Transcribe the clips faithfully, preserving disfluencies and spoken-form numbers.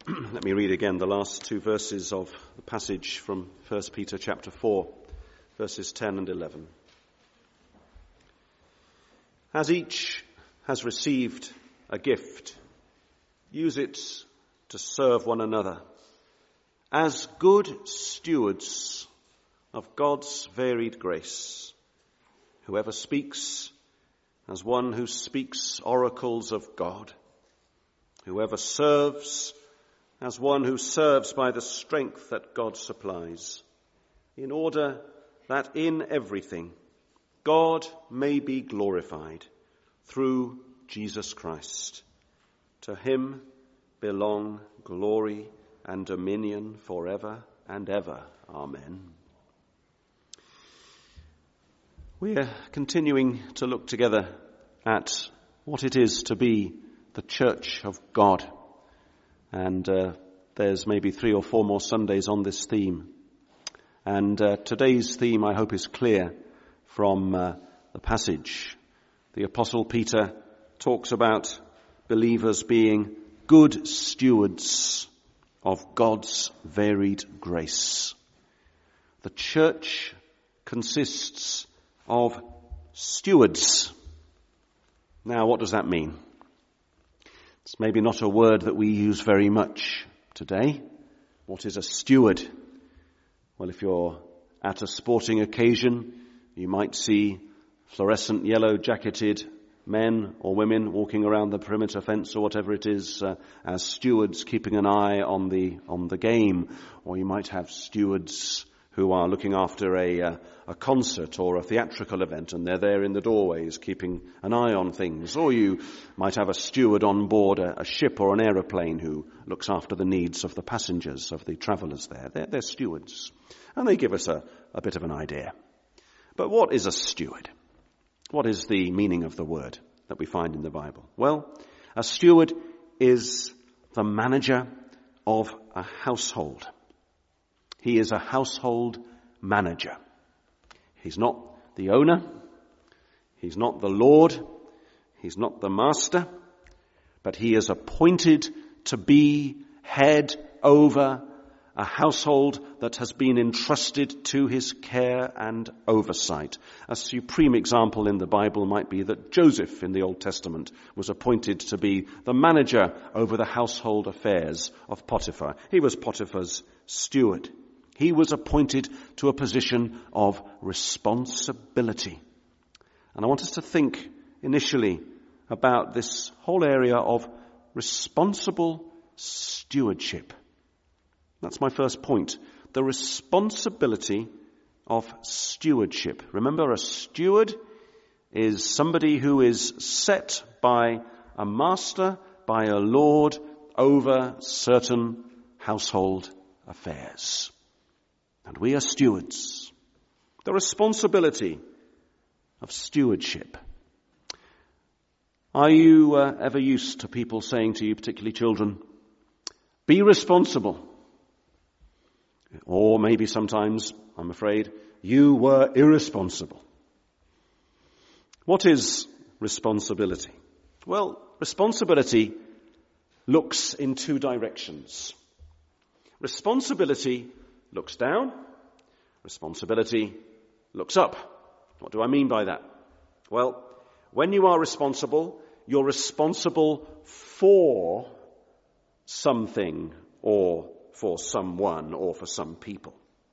Let me read again the last two verses of the passage from First Peter chapter four, verses ten and eleven. As each has received a gift, use it to serve one another as good stewards of God's varied grace. Whoever speaks, as one who speaks oracles of God. Whoever serves, as one who serves by the strength that God supplies, in order that in everything God may be glorified through Jesus Christ. To him belong glory and dominion forever and ever. Amen. We are continuing to look together at what it is to be the church of God. And uh, there's maybe three or four more Sundays on this theme. And uh, today's theme, I hope, is clear from uh, the passage. The Apostle Peter talks about believers being good stewards of God's varied grace. The church consists of stewards. Now, what does that mean? It's maybe not a word that we use very much today. What is a steward? Well, if you're at a sporting occasion, you might see fluorescent yellow-jacketed men or women walking around the perimeter fence or whatever it is uh, as stewards keeping an eye on the on the game. Or you might have stewards who are looking after a, uh, a concert or a theatrical event, and they're there in the doorways keeping an eye on things. Or you might have a steward on board a, a ship or an aeroplane who looks after the needs of the passengers, of the travellers there. They're, they're stewards. And they give us a, a bit of an idea. But what is a steward? What is the meaning of the word that we find in the Bible? Well, a steward is the manager of a household. He is a household manager. He's not the owner. He's not the Lord. He's not the master. But he is appointed to be head over a household that has been entrusted to his care and oversight. A supreme example in the Bible might be that Joseph in the Old Testament was appointed to be the manager over the household affairs of Potiphar. He was Potiphar's steward. He was appointed to a position of responsibility. And I want us to think initially about this whole area of responsible stewardship. That's my first point. The responsibility of stewardship. Remember, a steward is somebody who is set by a master, by a lord, over certain household affairs. And we are stewards. The responsibility of stewardship. Are you uh, ever used to people saying to you, particularly children, be responsible? Or maybe sometimes, I'm afraid, you were irresponsible. What is responsibility? Well, responsibility looks in two directions. Responsibility looks down. Responsibility looks up. What do I mean by that? Well, when you are responsible, you're responsible for something or for someone or for some people.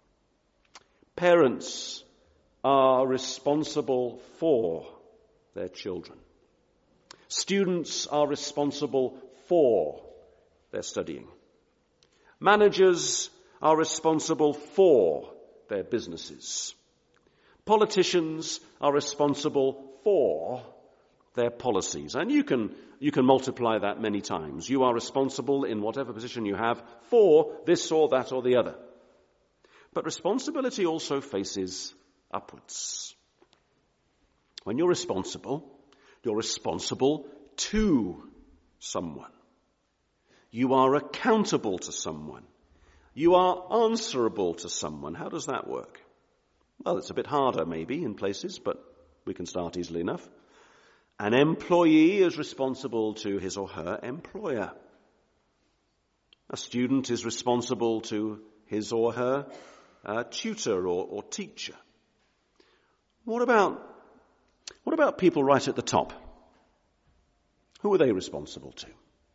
Parents are responsible for their children. Students are responsible for their studying. Managers are responsible for their businesses. Politicians are responsible for their policies. And you can you can multiply that many times. You are responsible in whatever position you have for this or that or the other. But responsibility also faces upwards. When you're responsible, you're responsible to someone. You are accountable to someone. You are answerable to someone. How does that work? Well, it's a bit harder maybe in places, but we can start easily enough. An employee is responsible to his or her employer. A student is responsible to his or her uh, tutor or, or teacher. What about, what about people right at the top? Who are they responsible to?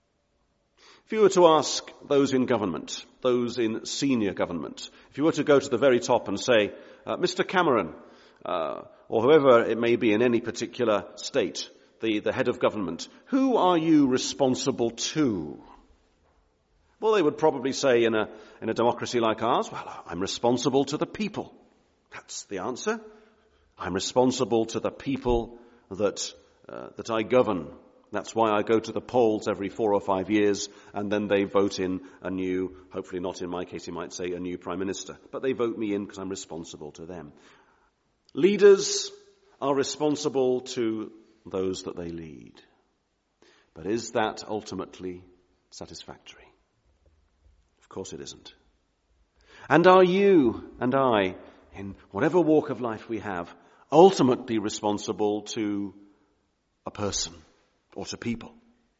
If you were to ask those in government, those in senior government, if you were to go to the very top and say, uh, Mister Cameron, uh, or whoever it may be in any particular state, the, the head of government, who are you responsible to? Well, they would probably say in a, in a democracy like ours, well, I'm responsible to the people. That's the answer. I'm responsible to the people that, uh, that I govern. That's why I go to the polls every four or five years, and then they vote in a new, hopefully not in my case, you might say, a new prime minister. But they vote me in because I'm responsible to them. Leaders are responsible to those that they lead. But is that ultimately satisfactory? Of course it isn't. And are you and I, in whatever walk of life we have, ultimately responsible to a person or to people?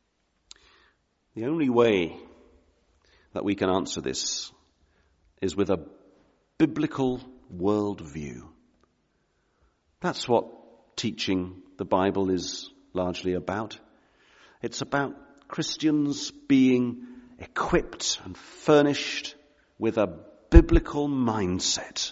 The only way that we can answer this is with a biblical worldview. That's what teaching the Bible is largely about. It's about Christians being equipped and furnished with a biblical mindset.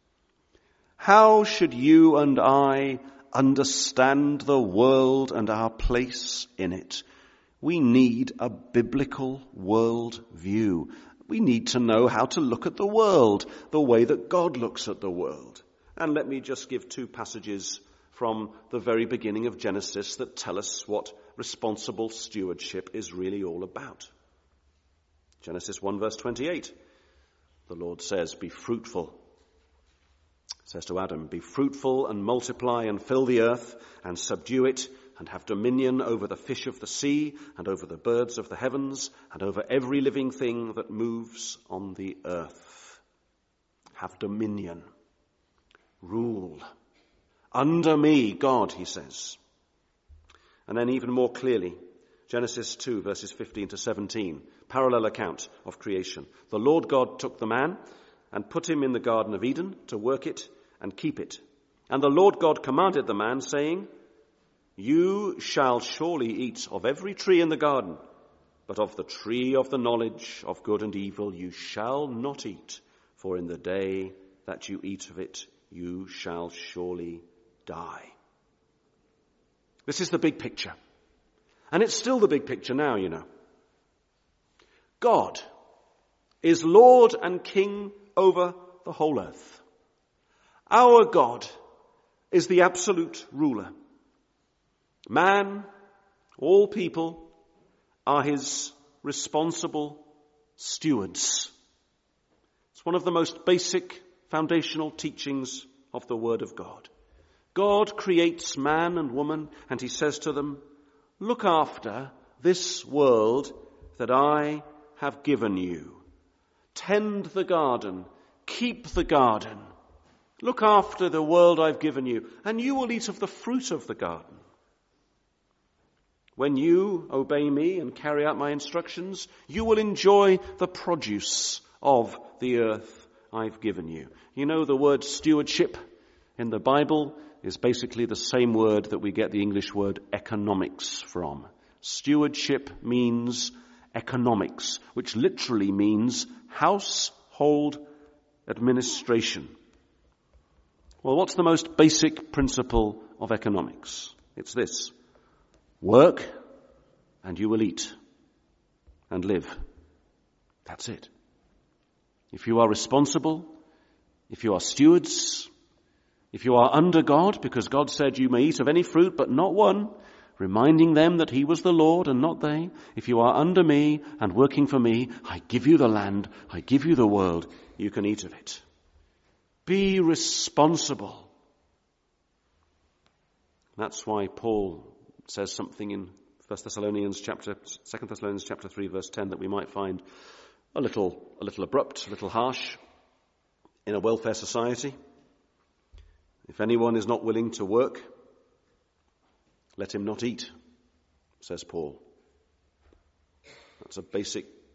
How should you and I understand the world and our place in it? We need a biblical world view. We need to know how to look at the world the way that God looks at the world. And let me just give two passages from the very beginning of Genesis that tell us what responsible stewardship is really all about. Genesis one verse twenty-eight. The Lord says, be fruitful. Says to Adam, be fruitful and multiply and fill the earth and subdue it and have dominion over the fish of the sea and over the birds of the heavens and over every living thing that moves on the earth. Have dominion. Rule. Under me, God, he says. And then even more clearly, Genesis two verses fifteen to seventeen, parallel account of creation. The Lord God took the man and put him in the Garden of Eden to work it and keep it. And the Lord God commanded the man, saying, you shall surely eat of every tree in the garden, but of the tree of the knowledge of good and evil you shall not eat, for in the day that you eat of it, you shall surely die. This is the big picture. And it's still the big picture now, you know. God is Lord and King over the whole earth. Our God is the absolute ruler. Man, all people, are his responsible stewards. It's one of the most basic foundational teachings of the Word of God. God creates man and woman, and he says to them, look after this world that I have given you. Tend the garden. Keep the garden. Look after the world I've given you, and you will eat of the fruit of the garden. When you obey me and carry out my instructions, you will enjoy the produce of the earth I've given you. You know, the word stewardship in the Bible is basically the same word that we get the English word economics from. Stewardship means economics, which literally means household administration. Well, what's the most basic principle of economics? It's this. Work and you will eat and live. That's it. If you are responsible, if you are stewards, if you are under God, because God said you may eat of any fruit but not one, reminding them that he was the Lord and not they. If you are under me and working for me, I give you the land, I give you the world, you can eat of it. Be responsible. That's why Paul says something in First Thessalonians chapter, Second Thessalonians chapter three verse ten that we might find a little, a little abrupt, a little harsh in a welfare society. If anyone is not willing to work, let him not eat, says Paul. That's a basic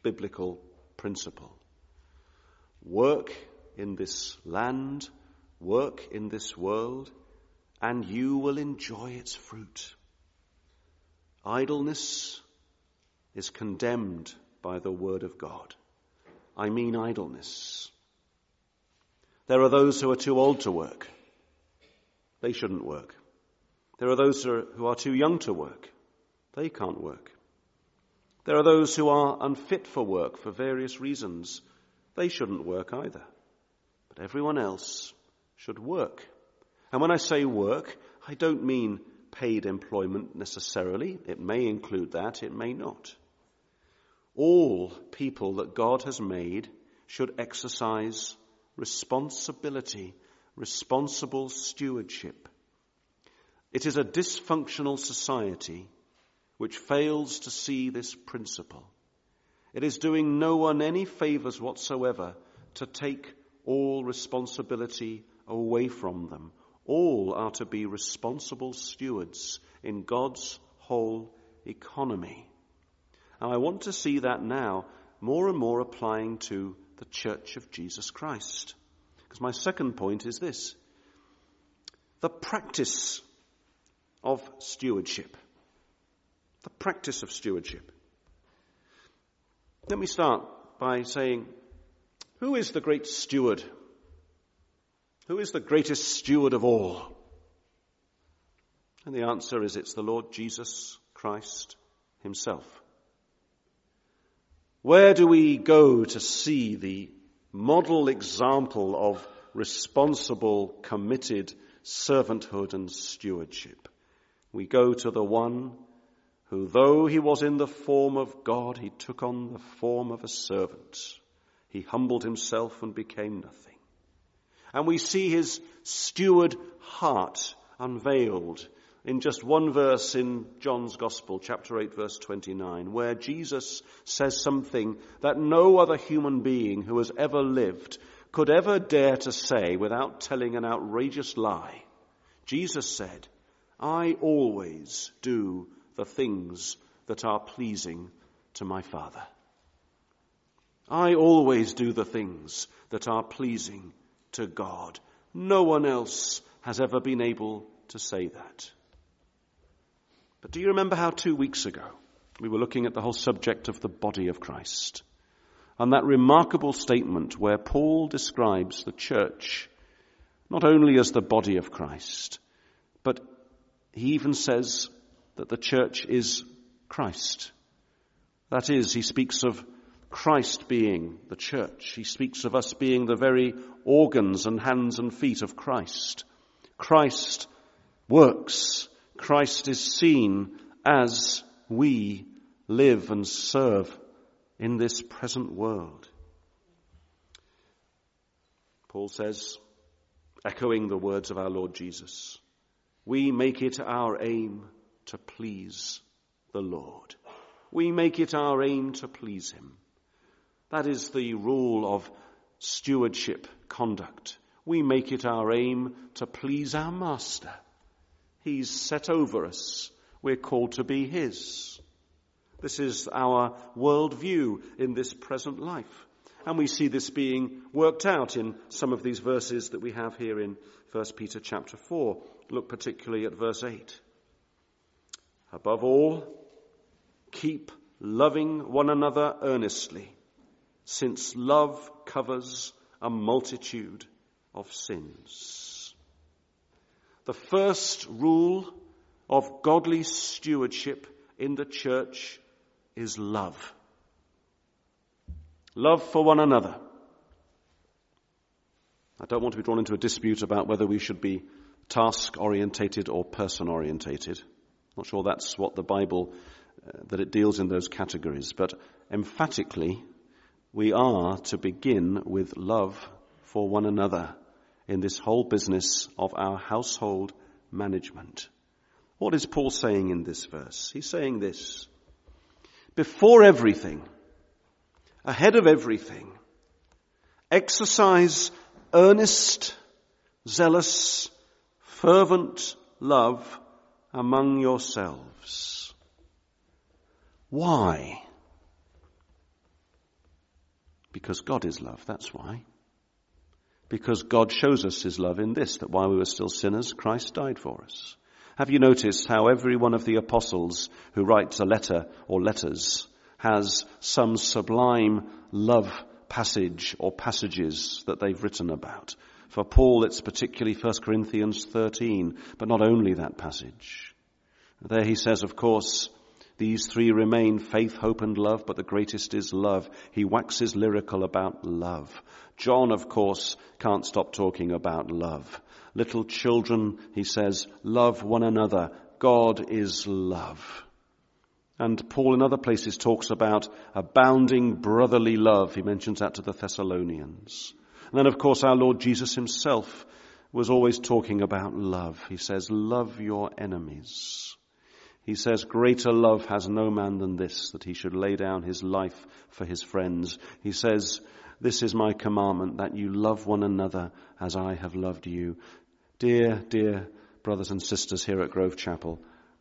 biblical principle. Work in this land, work in this world, and you will enjoy its fruit. Idleness is condemned by the word of God. I mean idleness. There are those who are too old to work. They shouldn't work. There are those who are, who are too young to work. They can't work. There are those who are unfit for work for various reasons. They shouldn't work either. But everyone else should work. And when I say work, I don't mean paid employment necessarily. It may include that, it may not. All people that God has made should exercise responsibility, responsible stewardship. It is a dysfunctional society which fails to see this principle. It is doing no one any favors whatsoever to take all responsibility away from them. All are to be responsible stewards in God's whole economy. And I want to see that now more and more applying to the Church of Jesus Christ. Because my second point is this: the practice of stewardship. The practice of stewardship. Let me start by saying, who is the great steward? Who is the greatest steward of all? And the answer is it's the Lord Jesus Christ himself. Where do we go to see the model example of responsible, committed servanthood and stewardship? We go to the one who, though he was in the form of God, he took on the form of a servant. He humbled himself and became nothing. And we see his steward heart unveiled in just one verse in John's Gospel, chapter eight, verse twenty-nine, where Jesus says something that no other human being who has ever lived could ever dare to say without telling an outrageous lie. Jesus said, I always do the things that are pleasing to my Father. I always do the things that are pleasing to God. No one else has ever been able to say that. But do you remember how two weeks ago we were looking at the whole subject of the body of Christ? And that remarkable statement where Paul describes the church not only as the body of Christ, but he even says that the church is Christ. That is, he speaks of Christ being the church. He speaks of us being the very organs and hands and feet of Christ. Christ works. Christ is seen as we live and serve in this present world. Paul says, echoing the words of our Lord Jesus, we make it our aim to please the Lord. We make it our aim to please him. That is the rule of stewardship conduct. We make it our aim to please our master. He's set over us. We're called to be his. This is our worldview in this present life. And we see this being worked out in some of these verses that we have here in First Peter chapter four. Look particularly at verse eight. Above all, keep loving one another earnestly, since love covers a multitude of sins. The first rule of godly stewardship in the church is love. Love for one another. I don't want to be drawn into a dispute about whether we should be task-orientated or person-orientated. Not sure that's what the Bible, uh, that it deals in those categories. But emphatically, we are to begin with love for one another in this whole business of our household management. What is Paul saying in this verse? He's saying this: before everything, ahead of everything, exercise earnest, zealous, fervent love among yourselves. Why? Because God is love, that's why. Because God shows us his love in this, that while we were still sinners, Christ died for us. Have you noticed how every one of the apostles who writes a letter or letters has some sublime love passage or passages that they've written about? For Paul, it's particularly First Corinthians thirteen, but not only that passage. There he says, of course, these three remain, faith, hope, and love, but the greatest is love. He waxes lyrical about love. John, of course, can't stop talking about love. Little children, he says, love one another. God is love. And Paul in other places talks about abounding brotherly love. He mentions that to the Thessalonians. And then, of course, our Lord Jesus himself was always talking about love. He says, love your enemies. He says, greater love has no man than this, that he should lay down his life for his friends. He says, this is my commandment, that you love one another as I have loved you. Dear, dear brothers and sisters here at Grove Chapel,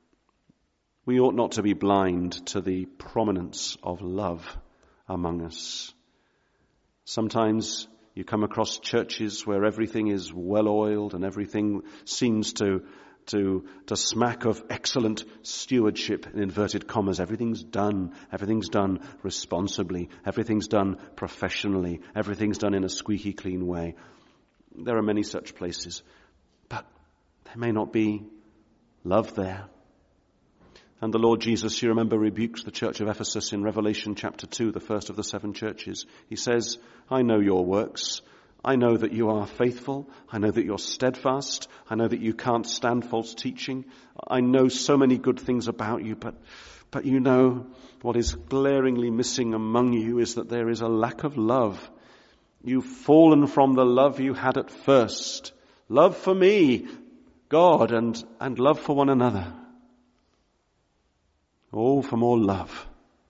we ought not to be blind to the prominence of love among us. Sometimes you come across churches where everything is well-oiled and everything seems to To, to smack of excellent stewardship, in inverted commas. Everything's done. Everything's done responsibly. Everything's done professionally. Everything's done in a squeaky clean way. There are many such places. But there may not be love there. And the Lord Jesus, you remember, rebukes the church of Ephesus in Revelation chapter two, the first of the seven churches. He says, I know your works. I know that you are faithful. I know that you're steadfast. I know that you can't stand false teaching. I know so many good things about you, but, but you know what is glaringly missing among you is that there is a lack of love. You've fallen from the love you had at first. Love for me, God, and, and love for one another. Oh, for more love.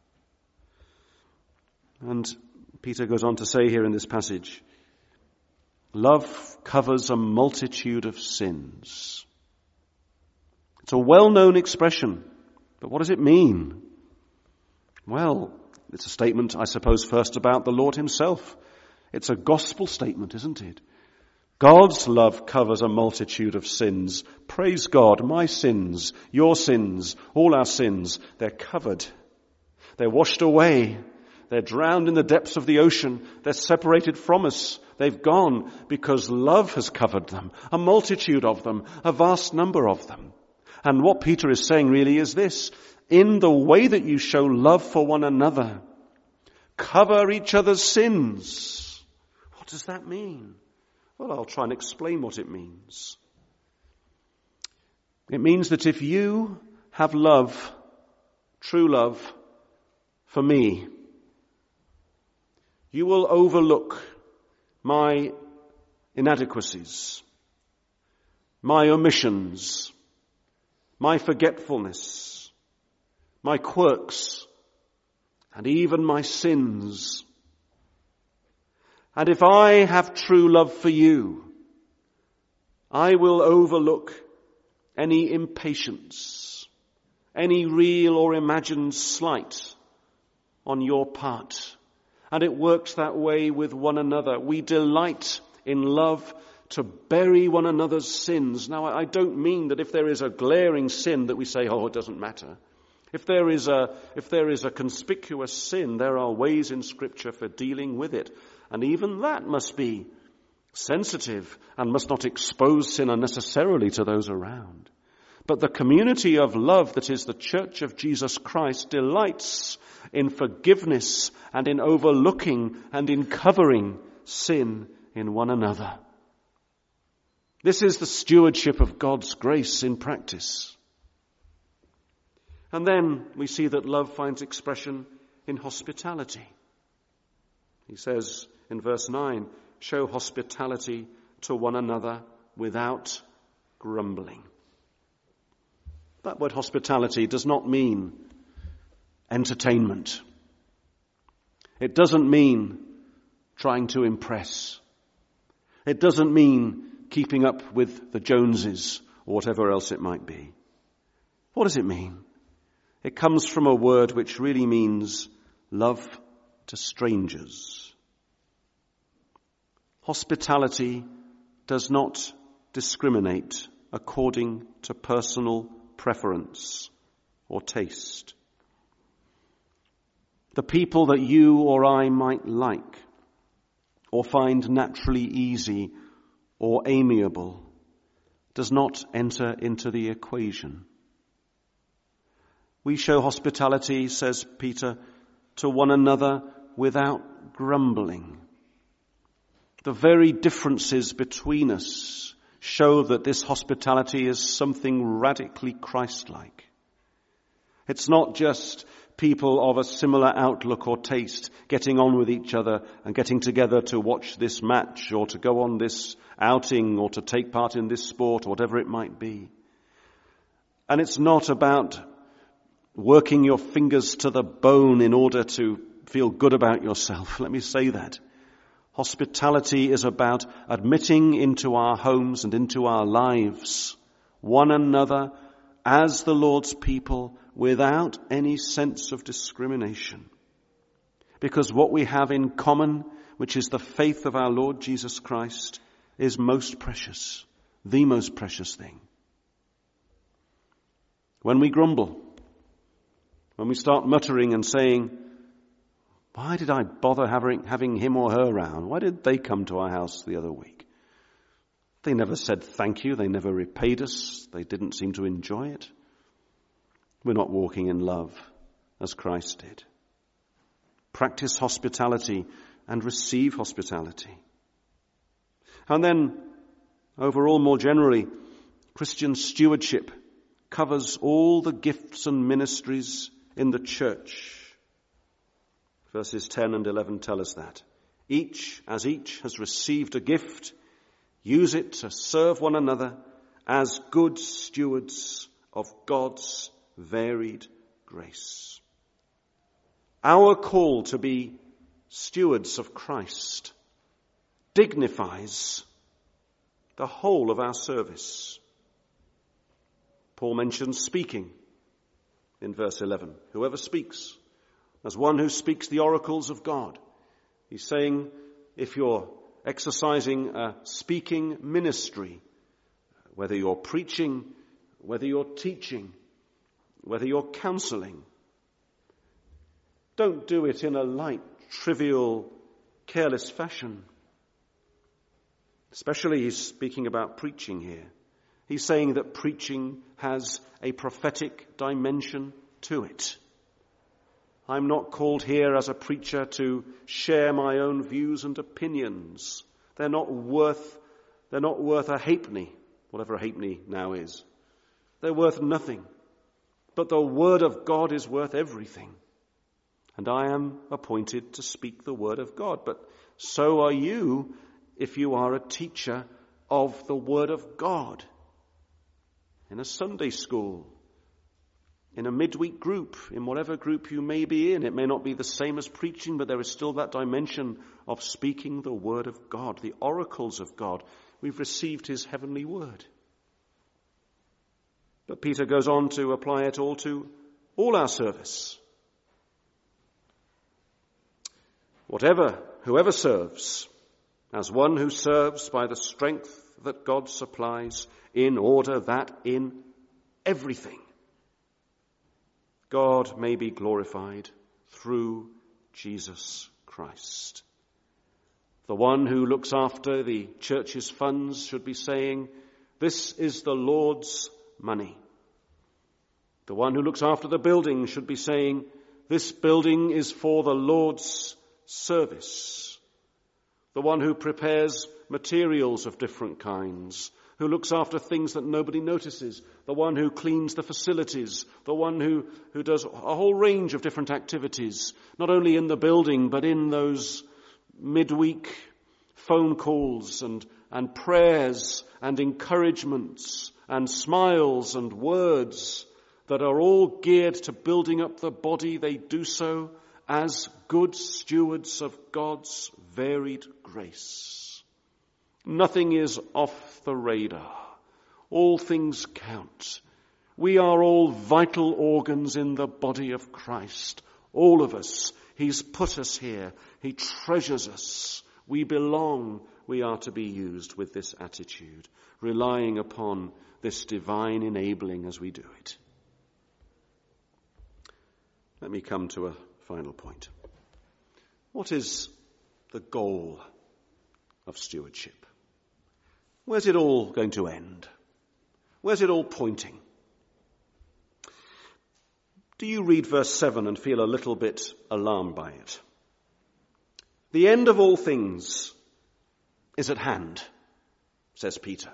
And Peter goes on to say here in this passage, love covers a multitude of sins. It's a well-known expression, but what does it mean? Well, it's a statement, I suppose, first about the Lord himself. It's a gospel statement, isn't it? God's love covers a multitude of sins. Praise God, my sins, your sins, all our sins, they're covered. They're washed away. They're drowned in the depths of the ocean. They're separated from us. They've gone because love has covered them. A multitude of them, a vast number of them. And what Peter is saying really is this: in the way that you show love for one another, cover each other's sins. What does that mean? Well, I'll try and explain what it means. It means that if you have love, true love, for me, you will overlook my inadequacies, my omissions, my forgetfulness, my quirks, and even my sins. And if I have true love for you, I will overlook any impatience, any real or imagined slight on your part. And it works that way with one another. We delight in love to bury one another's sins. Now, I don't mean that if there is a glaring sin that we say, oh, it doesn't matter. If there is a, if there is a conspicuous sin, there are ways in Scripture for dealing with it. And even that must be sensitive and must not expose sin unnecessarily to those around. But the community of love that is the Church of Jesus Christ delights in forgiveness and in overlooking and in covering sin in one another. This is the stewardship of God's grace in practice. And then we see that love finds expression in hospitality. He says in verse nine, show hospitality to one another without grumbling. That word hospitality does not mean entertainment. It doesn't mean trying to impress. It doesn't mean keeping up with the Joneses or whatever else it might be. What does it mean? It comes from a word which really means love to strangers. Hospitality does not discriminate according to personal preference or taste. The people that you or I might like or find naturally easy or amiable does not enter into the equation. We show hospitality, says Peter, to one another without grumbling. The very differences between us show that this hospitality is something radically Christ-like. It's not just people of a similar outlook or taste getting on with each other and getting together to watch this match or to go on this outing or to take part in this sport or whatever it might be. And it's not about working your fingers to the bone in order to feel good about yourself. Let me say that. Hospitality is about admitting into our homes and into our lives one another as the Lord's people without any sense of discrimination. Because what we have in common, which is the faith of our Lord Jesus Christ, is most precious, the most precious thing. When we grumble, when we start muttering and saying, why did I bother having, having him or her round? Why did they come to our house the other week? They never said thank you. They never repaid us. They didn't seem to enjoy it. We're not walking in love as Christ did. Practice hospitality and receive hospitality. And then, overall, more generally, Christian stewardship covers all the gifts and ministries in the church. Verses ten and eleven tell us that. Each, as each has received a gift, use it to serve one another as good stewards of God's varied grace. Our call to be stewards of Christ dignifies the whole of our service. Paul mentions speaking in verse eleven. Whoever speaks, as one who speaks the oracles of God. He's saying, if you're exercising a speaking ministry, whether you're preaching, whether you're teaching, whether you're counseling, don't do it in a light, trivial, careless fashion. Especially he's speaking about preaching here. He's saying that preaching has a prophetic dimension to it. I'm not called here as a preacher to share my own views and opinions. They're not worth, they're not worth a halfpenny, whatever a halfpenny now is. They're worth nothing. But the word of God is worth everything. And I am appointed to speak the word of God. But so are you if you are a teacher of the word of God. In a Sunday school, in a midweek group, in whatever group you may be in. It may not be the same as preaching, but there is still that dimension of speaking the word of God, the oracles of God. We've received his heavenly word. But Peter goes on to apply it all to all our service. Whatever, whoever serves, as one who serves by the strength that God supplies, in order that in everything God may be glorified through Jesus Christ. The one who looks after the church's funds should be saying, this is the Lord's money. The one who looks after the building should be saying, this building is for the Lord's service. The one who prepares materials of different kinds, who looks after things that nobody notices, the one who cleans the facilities, the one who, who does a whole range of different activities, not only in the building, but in those midweek phone calls and, and prayers and encouragements and smiles and words that are all geared to building up the body. They do so as good stewards of God's varied grace. Nothing is off the radar. All things count. We are all vital organs in the body of Christ. All of us. He's put us here. He treasures us. We belong, we are to be used with this attitude, relying upon this divine enabling as we do it. Let me come to a final point. What is the goal of stewardship? Where's it all going to end? Where's it all pointing? Do you read verse seven and feel a little bit alarmed by it? The end of all things is at hand, says Peter.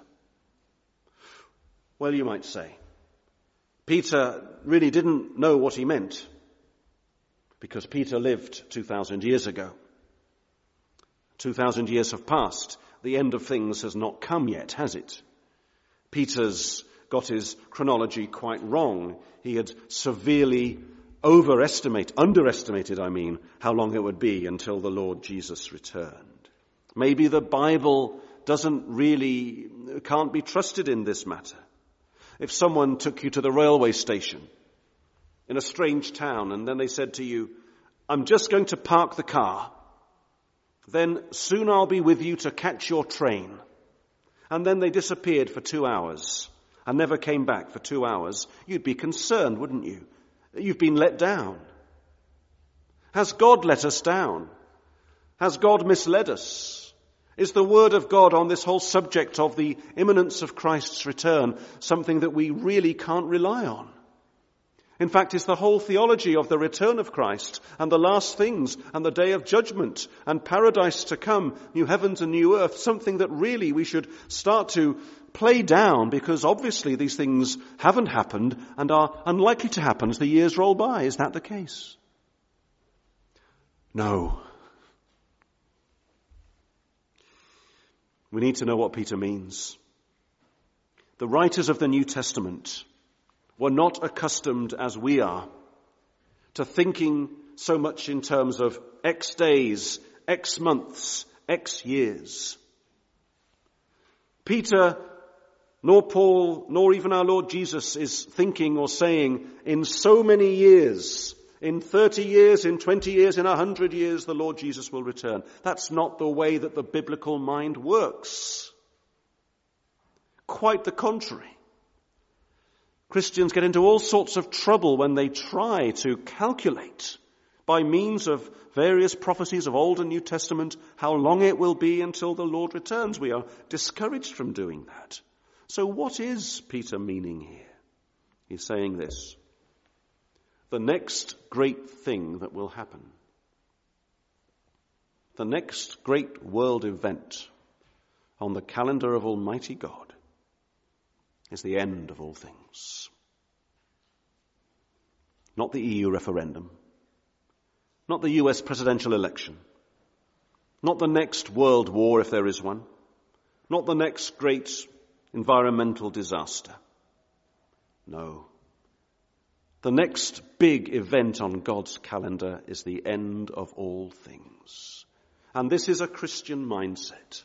Well, you might say, Peter really didn't know what he meant, because Peter lived two thousand years ago. two thousand years have passed. The end of things has not come yet, has it? Peter's got his chronology quite wrong. He had severely overestimated, underestimated, I mean, how long it would be until the Lord Jesus returned. Maybe the Bible doesn't really, can't be trusted in this matter. If someone took you to the railway station in a strange town and then they said to you, I'm just going to park the car, then soon I'll be with you to catch your train. And then they disappeared for two hours and never came back for two hours. You'd be concerned, wouldn't you? You've been let down. Has God let us down? Has God misled us? Is the word of God on this whole subject of the imminence of Christ's return something that we really can't rely on? In fact, it's the whole theology of the return of Christ and the last things and the day of judgment and paradise to come, new heavens and new earth, something that really we should start to play down, because obviously these things haven't happened and are unlikely to happen as the years roll by. Is that the case? No. We need to know what Peter means. The writers of the New Testament were not accustomed, as we are, to thinking so much in terms of X days, X months, X years. Peter, nor Paul, nor even our Lord Jesus is thinking or saying, in so many years, in thirty years, in twenty years, in one hundred years, the Lord Jesus will return. That's not the way that the biblical mind works. Quite the contrary. Christians get into all sorts of trouble when they try to calculate by means of various prophecies of Old and New Testament how long it will be until the Lord returns. We are discouraged from doing that. So what is Peter meaning here? He's saying this: the next great thing that will happen, the next great world event on the calendar of Almighty God, is the end of all things. Not the E U referendum, not the U S presidential election, not the next world war if there is one, not the next great environmental disaster. No. The next big event on God's calendar is the end of all things. And this is a Christian mindset.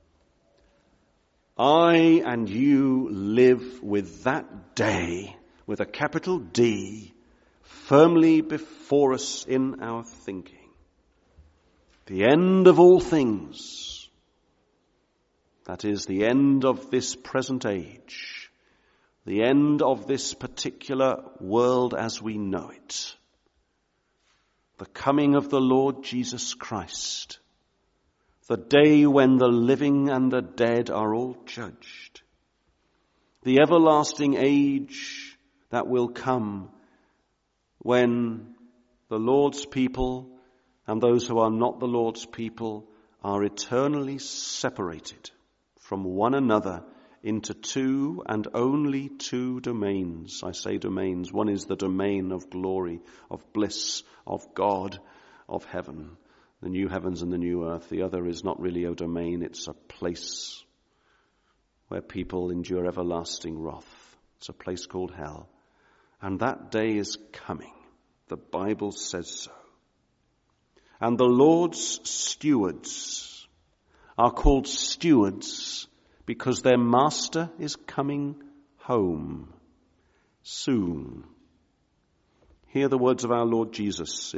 I and you live with that day, with a capital D, firmly before us in our thinking. The end of all things. That is the end of this present age. The end of this particular world as we know it. The coming of the Lord Jesus Christ. The day when the living and the dead are all judged. The everlasting age that will come when the Lord's people and those who are not the Lord's people are eternally separated from one another into two and only two domains. I say domains. One is the domain of glory, of bliss, of God, of heaven. The new heavens and the new earth. The other is not really a domain, it's a place where people endure everlasting wrath. It's a place called hell. And that day is coming. The Bible says so. And the Lord's stewards are called stewards because their master is coming home soon. Hear the words of our Lord Jesus in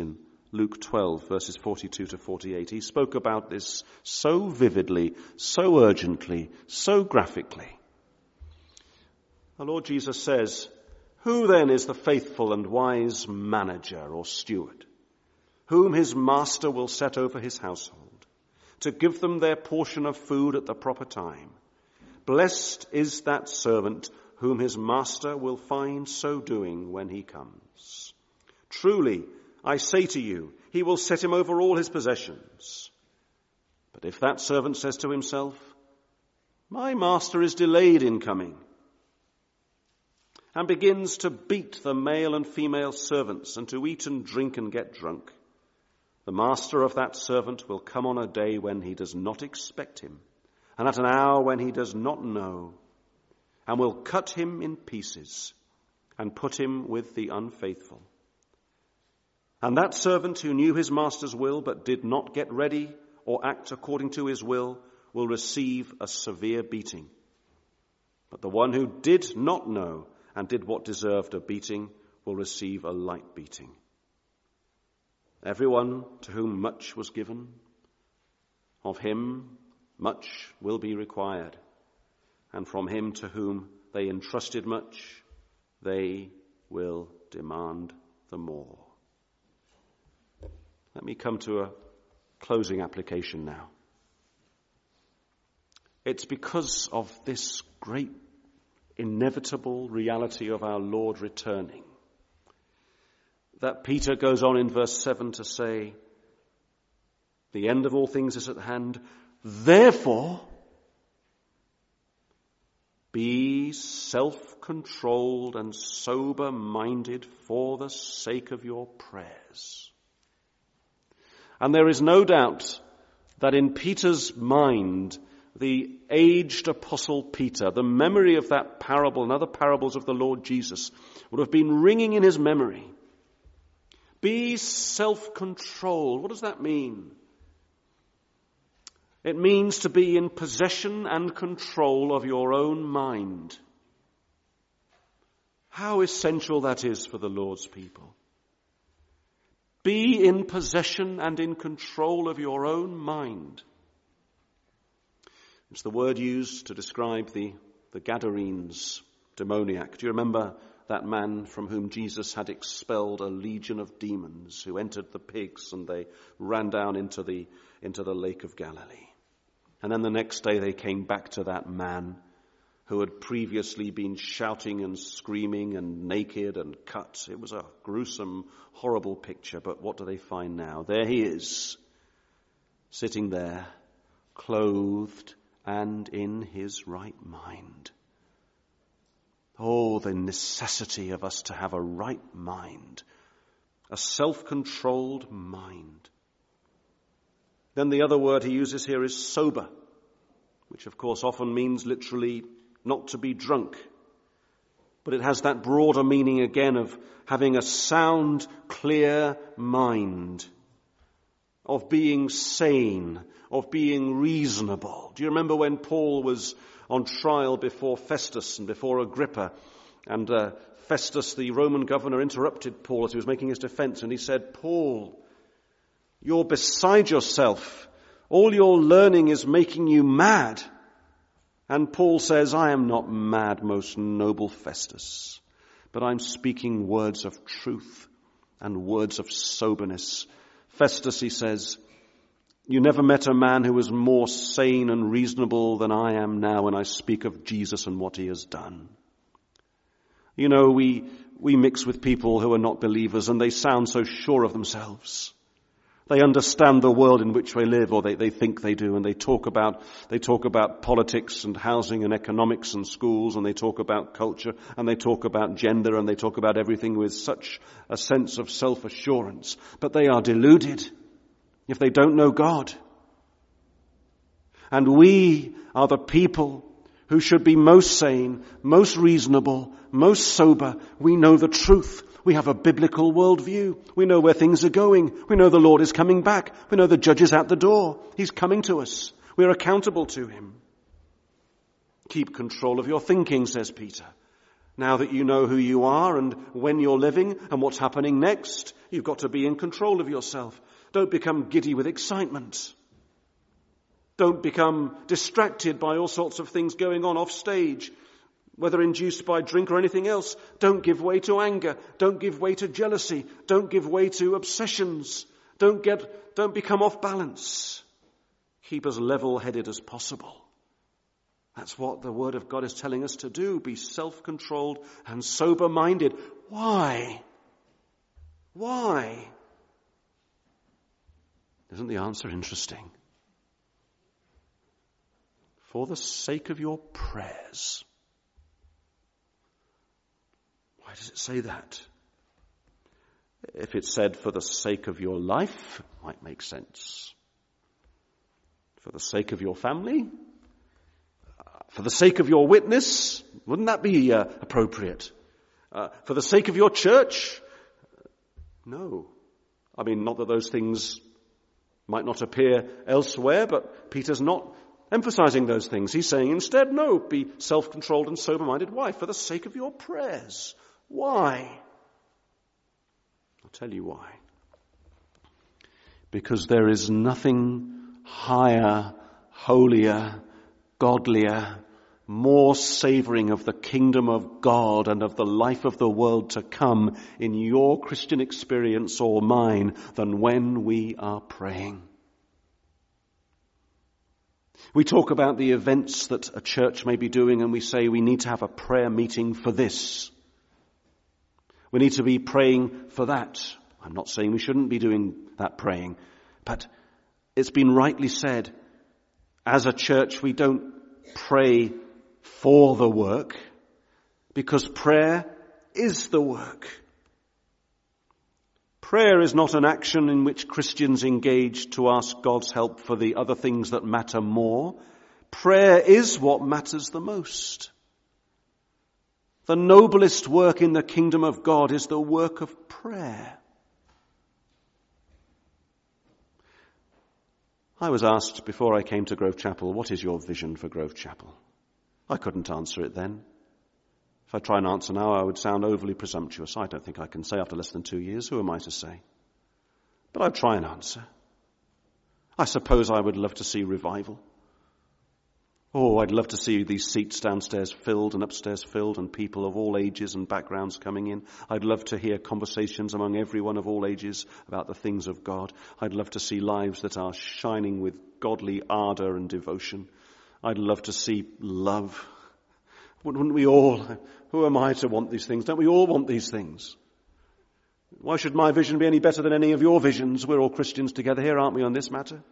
Luke twelve, verses forty-two to forty-eight. He spoke about this so vividly, so urgently, so graphically. The Lord Jesus says, "Who then is the faithful and wise manager or steward, whom his master will set over his household, to give them their portion of food at the proper time? Blessed is that servant whom his master will find so doing when he comes. Truly, I say to you, he will set him over all his possessions. But if that servant says to himself, 'My master is delayed in coming,' and begins to beat the male and female servants and to eat and drink and get drunk, the master of that servant will come on a day when he does not expect him, and at an hour when he does not know, and will cut him in pieces and put him with the unfaithful. And that servant who knew his master's will but did not get ready or act according to his will will receive a severe beating. But the one who did not know and did what deserved a beating will receive a light beating. Everyone to whom much was given, of him much will be required. And from him to whom they entrusted much, they will demand the more." Let me come to a closing application now. It's because of this great inevitable reality of our Lord returning that Peter goes on in verse seven to say, the end of all things is at hand. Therefore, be self-controlled and sober-minded for the sake of your prayers. And there is no doubt that in Peter's mind, the aged apostle Peter, the memory of that parable and other parables of the Lord Jesus would have been ringing in his memory. Be self-controlled. What does that mean? It means to be in possession and control of your own mind. How essential that is for the Lord's people. Be in possession and in control of your own mind. It's the word used to describe the, the Gadarenes demoniac. Do you remember that man from whom Jesus had expelled a legion of demons who entered the pigs and they ran down into the, into the Lake of Galilee? And then the next day they came back to that man who had previously been shouting and screaming and naked and cut. It was a gruesome, horrible picture, but what do they find now? There he is, sitting there, clothed and in his right mind. Oh, the necessity of us to have a right mind, a self-controlled mind. Then the other word he uses here is sober, which of course often means literally not to be drunk. But it has that broader meaning again of having a sound, clear mind, of being sane, of being reasonable. Do you remember when Paul was on trial before Festus and before Agrippa, and uh, Festus, the Roman governor, interrupted Paul as he was making his defense, and he said, "Paul, you're beside yourself. All your learning is making you mad." And Paul says, "I am not mad, most noble Festus, but I'm speaking words of truth and words of soberness." Festus, he says, "You never met a man who was more sane and reasonable than I am now when I speak of Jesus and what he has done." You know, we, we mix with people who are not believers and they sound so sure of themselves. They understand the world in which they live, or they, they think they do, and they talk about they talk about politics and housing and economics and schools, and they talk about culture, and they talk about gender, and they talk about everything with such a sense of self-assurance. But they are deluded if they don't know God. And we are the people who should be most sane, most reasonable, most sober. We know the truth. We have a biblical worldview. We know where things are going. We know the Lord is coming back. We know the judge is at the door. He's coming to us. We are accountable to him. Keep control of your thinking, says Peter. Now that you know who you are and when you're living and what's happening next, you've got to be in control of yourself. Don't become giddy with excitement. Don't become distracted by all sorts of things going on off stage, whether induced by drink or anything else. Don't give way to anger. Don't give way to jealousy. Don't give way to obsessions. Don't get, don't become off balance. Keep as level-headed as possible. That's what the Word of God is telling us to do. Be self-controlled and sober-minded. Why? Why? Isn't the answer interesting? For the sake of your prayers. Why does it say that? If it said for the sake of your life, it might make sense. For the sake of your family, for the sake of your witness, wouldn't that be uh, appropriate? Uh, for the sake of your church? No. I mean, not that those things might not appear elsewhere, but Peter's not emphasizing those things. He's saying instead, no, be self-controlled and sober-minded. Why? For the sake of your prayers. Why? I'll tell you why. Because there is nothing higher, holier, godlier, more savoring of the kingdom of God and of the life of the world to come in your Christian experience or mine than when we are praying. We talk about the events that a church may be doing and we say we need to have a prayer meeting for this. We need to be praying for that. I'm not saying we shouldn't be doing that praying, but it's been rightly said, as a church we don't pray for the work, because prayer is the work. Prayer is not an action in which Christians engage to ask God's help for the other things that matter more. Prayer is what matters the most. The noblest work in the kingdom of God is the work of prayer. I was asked before I came to Grove Chapel, what is your vision for Grove Chapel? I couldn't answer it then. If I try and answer now, I would sound overly presumptuous. I don't think I can say after less than two years. Who am I to say? But I'd try and answer. I suppose I would love to see revival. Oh, I'd love to see these seats downstairs filled and upstairs filled and people of all ages and backgrounds coming in. I'd love to hear conversations among everyone of all ages about the things of God. I'd love to see lives that are shining with godly ardor and devotion. I'd love to see love. Wouldn't we all? Who am I to want these things? Don't we all want these things? Why should my vision be any better than any of your visions? We're all Christians together here, aren't we, on this matter?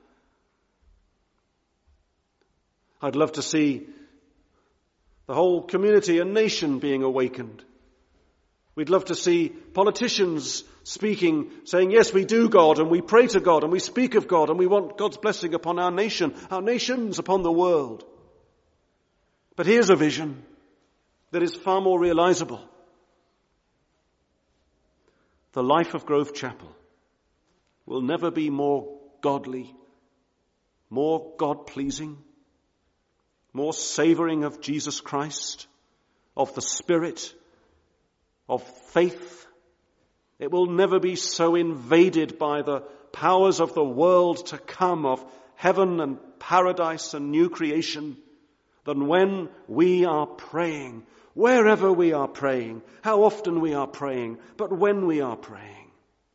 I'd love to see the whole community and nation being awakened. We'd love to see politicians speaking, saying, yes, we do God, and we pray to God, and we speak of God, and we want God's blessing upon our nation, our nations, upon the world. But here's a vision that is far more realizable. The life of Grove Chapel will never be more godly, more God-pleasing, more savoring of Jesus Christ, of the Spirit, of faith. It will never be so invaded by the powers of the world to come, of heaven and paradise and new creation, than when we are praying, wherever we are praying, how often we are praying, but when we are praying.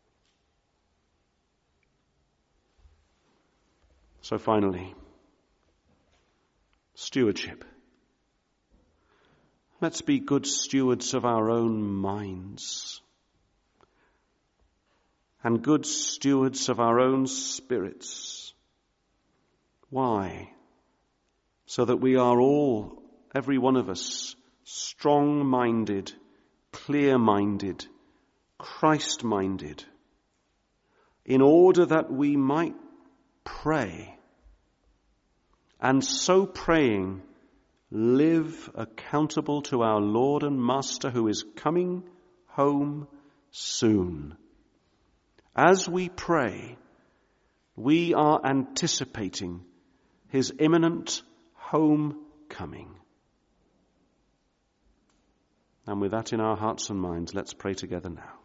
So finally, stewardship. Let's be good stewards of our own minds and good stewards of our own spirits. Why? So that we are all, every one of us, strong-minded, clear-minded, Christ-minded, in order that we might pray, and so praying, live accountable to our Lord and Master who is coming home soon. As we pray, we are anticipating his imminent homecoming. And with that in our hearts and minds, let's pray together now.